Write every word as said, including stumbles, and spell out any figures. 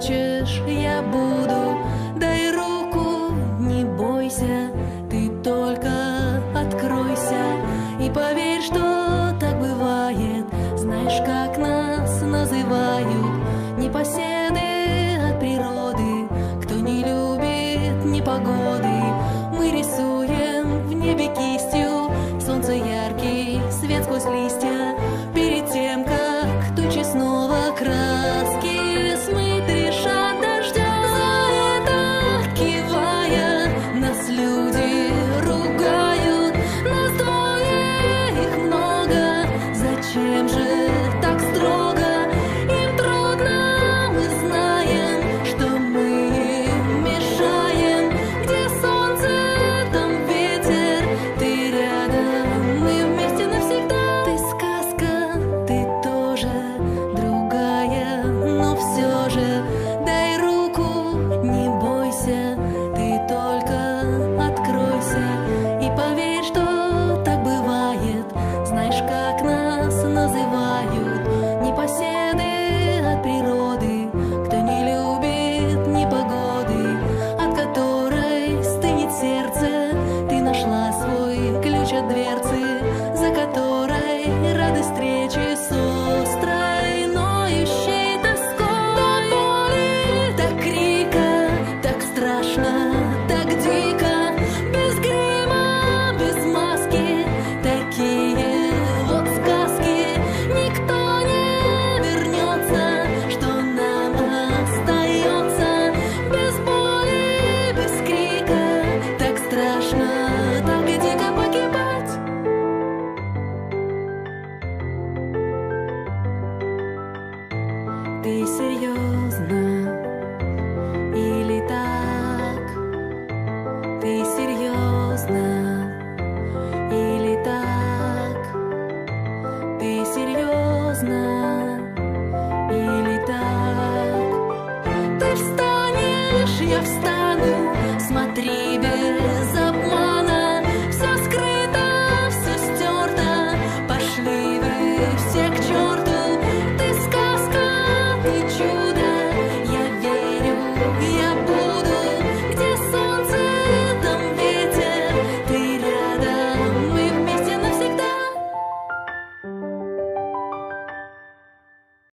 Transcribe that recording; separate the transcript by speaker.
Speaker 1: хочешь, я буду. Дай руку, не бойся, ты только откройся. И поверь, что так бывает. Знаешь, как нас называют? Непоседы от природы, кто не любит непогоды. Мы рисуем в небе кистью солнце яркий, свет сквозь листья. Перед тем, как тучи снова краски смыть от дождя. За это, кивая, нас люди ругают. Нас двое, их много. Зачем же так строго? Им трудно, мы знаем, что мы им мешаем. Где солнце, там ветер. Ты рядом, мы вместе навсегда. Ты сказка, ты тоже другая, но все же дай руку, не бойся, ты только откройся. И поверь, что так бывает. Знаешь, как нас называют? Непоседы от природы, кто не любит непогоды, от которой стынет сердце. Ты нашла свой ключ от дверцы, за которой радость встречи с острой, ноющей тоской. До боли, до крика, так страшно, так дико, без грима, без маски, такие вот сказки. Никто не вернется, что нам остается. Без боли, без крика, так страшно, так дико погибать. Ты серьезно или так? Ты серьезно или так? Ты серьезно или так? Ты встанешь, я встану.